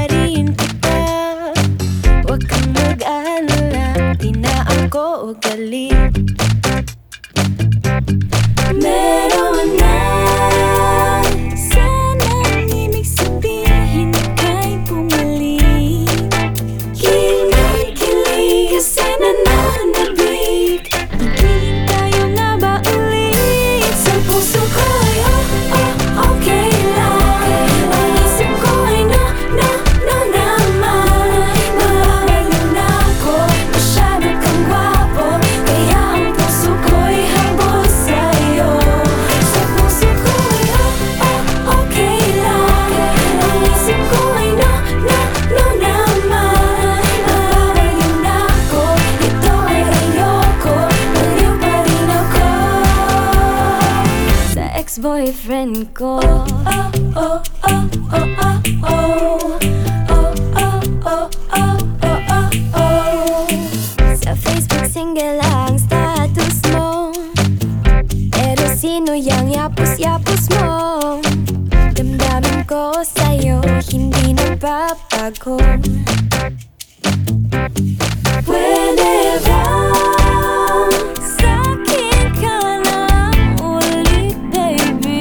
rin kita. Huwag kang mag-alala, di na ako galit. Meron na sanang ibig sabihin kay bumalik. Kilig-kilig kasi nananabik. Magiging tayo nga ba ulit? Sa puso ko ay okay lang. Ang isip ko ay no naman. Nababaliw na ako, masyado kang gwapo, kaya ang puso ko'y habol sa'yo. Sa puso ko ay okay lang. Ang isip ko ay no naman. Nababaliw na ako, ito ay ayoko, baliw pa rin ako sa ex-boyfriend ko. Sa Facebook single ang status mo, pero sino yang yapos-yapos mo? Damdamin ko sa'yo, hindi nagbabago. Pwede ba sa'kin ka lang ulit, baby?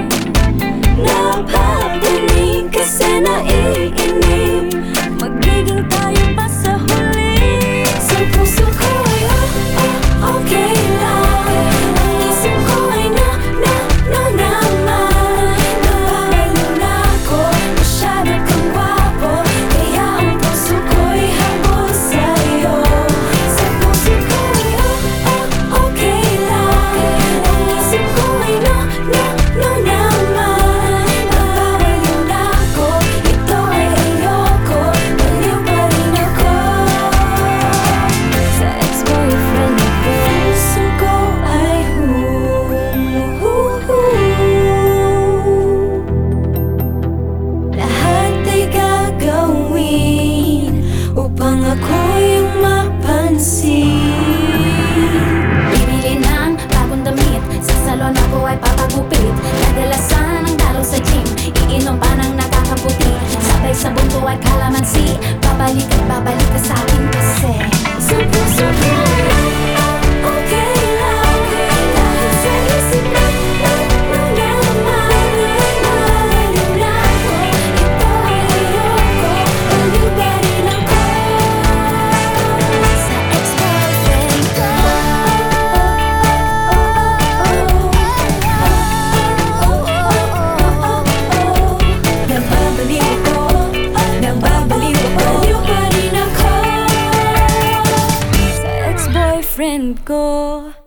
Napapanig kasi naiinip, magiging tayo pa sa huli. Sa puso ko ay okay lang. Ang isip ko ay no naman. Nababaliw na ako, masyado kang gwapo, kaya ang puso ko'y habol sa'yo. Sa puso ko ay okay lang. Ang isip ko ay no naman. Nababaliw na ako, ito ay ayoko, baliw pa rin ako sa ex-boyfriend ko. Puso ko ay lahat ay gagawin upang ako yung mapansin. Bibili ng bagong damit, sa salon ako ay papagupit. Kadalasan ang dalaw sa gym, iinom pa ng nakakaputi. Sabay sa bunto ay kalamansi, babalik at babalik ka sa akin kasi Sa puso ko ay okay lang. Kahit sa isip na naman. Nababaliw na ako, ito ay ayoko, baliw pa rin ako sa ex-boyfriend ko. Nababaliw ako, nababaliw ako, baliw pa rin ako sa ex-boyfriend ko.